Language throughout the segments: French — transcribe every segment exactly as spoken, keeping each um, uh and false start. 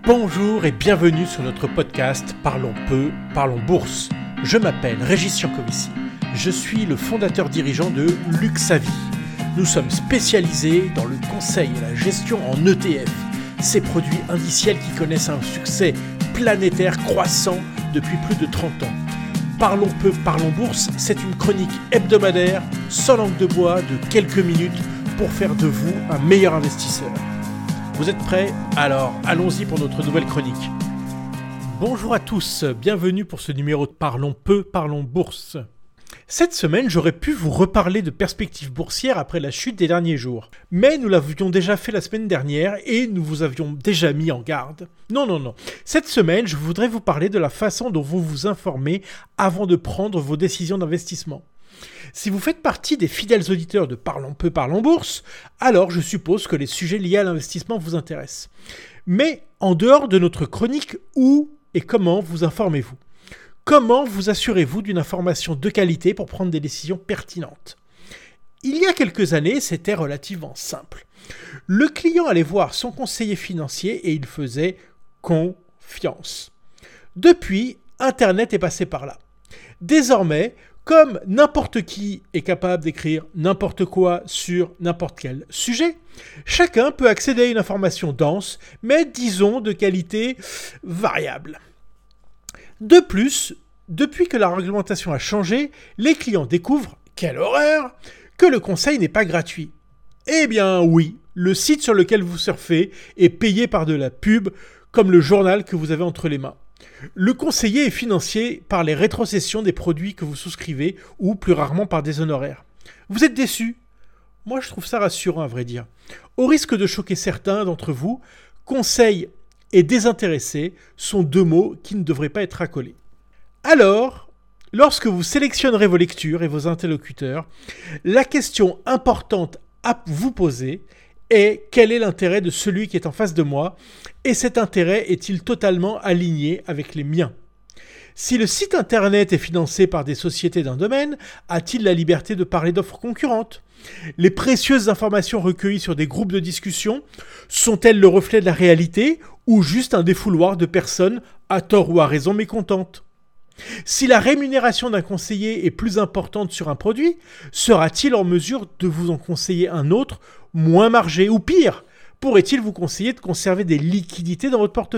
Bonjour et bienvenue sur notre podcast Parlons peu, parlons bourse. Je m'appelle Régis Jancovici. Je suis le fondateur dirigeant de Luxavie. Nous sommes spécialisés dans le conseil et la gestion en E T F, ces produits indiciels qui connaissent un succès planétaire croissant depuis plus de trente ans. Parlons peu, parlons bourse, c'est une chronique hebdomadaire, sans langue de bois, de quelques minutes pour faire de vous un meilleur investisseur. Vous êtes prêts ? Alors, allons-y pour notre nouvelle chronique. Bonjour à tous, bienvenue pour ce numéro de Parlons peu, parlons bourse. Cette semaine, j'aurais pu vous reparler de perspectives boursières après la chute des derniers jours. Mais nous l'avions déjà fait la semaine dernière et nous vous avions déjà mis en garde. Non, non, non. Cette semaine, je voudrais vous parler de la façon dont vous vous informez avant de prendre vos décisions d'investissement. Si vous faites partie des fidèles auditeurs de Parlons peu, parlons bourse, alors je suppose que les sujets liés à l'investissement vous intéressent. Mais en dehors de notre chronique, où et comment vous informez-vous ? Comment vous assurez-vous d'une information de qualité pour prendre des décisions pertinentes ? Il y a quelques années, c'était relativement simple. Le client allait voir son conseiller financier et il faisait confiance. Depuis, Internet est passé par là. Désormais, comme n'importe qui est capable d'écrire n'importe quoi sur n'importe quel sujet, chacun peut accéder à une information dense, mais disons de qualité variable. De plus, depuis que la réglementation a changé, les clients découvrent, quelle horreur, que le conseil n'est pas gratuit. Eh bien oui, le site sur lequel vous surfez est payé par de la pub, comme le journal que vous avez entre les mains. Le conseiller est financé par les rétrocessions des produits que vous souscrivez ou plus rarement par des honoraires. Vous êtes déçu ? Moi je trouve ça rassurant à vrai dire. Au risque de choquer certains d'entre vous, conseil et désintéressé sont deux mots qui ne devraient pas être accolés. Alors, lorsque vous sélectionnerez vos lectures et vos interlocuteurs, la question importante à vous poser est quel est l'intérêt de celui qui est en face de moi et cet intérêt est-il totalement aligné avec les miens ? Si le site internet est financé par des sociétés d'un domaine, a-t-il la liberté de parler d'offres concurrentes ? Les précieuses informations recueillies sur des groupes de discussion sont-elles le reflet de la réalité ou juste un défouloir de personnes, à tort ou à raison, mécontentes ? Si la rémunération d'un conseiller est plus importante sur un produit, sera-t-il en mesure de vous en conseiller un autre, moins margé ou pire ? Pourrait-il vous conseiller de conserver des liquidités dans votre portefeuille ?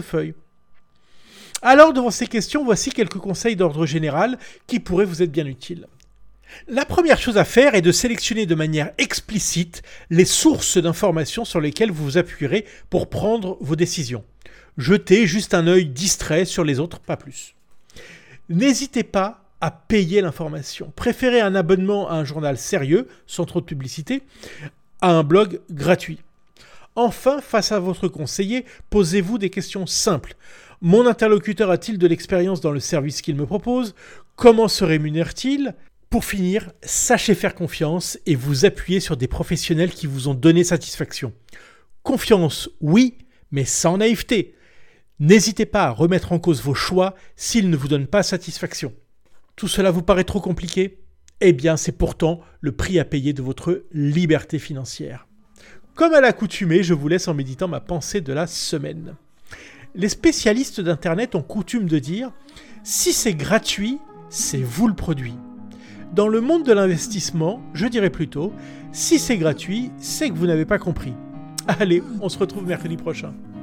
Alors, devant ces questions, voici quelques conseils d'ordre général qui pourraient vous être bien utiles. La première chose à faire est de sélectionner de manière explicite les sources d'informations sur lesquelles vous vous appuierez pour prendre vos décisions. Jetez juste un œil distrait sur les autres, pas plus. N'hésitez pas à payer l'information. Préférez un abonnement à un journal sérieux, sans trop de publicité, à un blog gratuit. Enfin, face à votre conseiller, posez-vous des questions simples. Mon interlocuteur a-t-il de l'expérience dans le service qu'il me propose ? Comment se rémunère-t-il ? Pour finir, sachez faire confiance et vous appuyer sur des professionnels qui vous ont donné satisfaction. Confiance, oui, mais sans naïveté. N'hésitez pas à remettre en cause vos choix s'ils ne vous donnent pas satisfaction. Tout cela vous paraît trop compliqué ? Eh bien, c'est pourtant le prix à payer de votre liberté financière. Comme à l'accoutumée, je vous laisse en méditant ma pensée de la semaine. Les spécialistes d'Internet ont coutume de dire « Si c'est gratuit, c'est vous le produit ». Dans le monde de l'investissement, je dirais plutôt « Si c'est gratuit, c'est que vous n'avez pas compris ». Allez, on se retrouve mercredi prochain.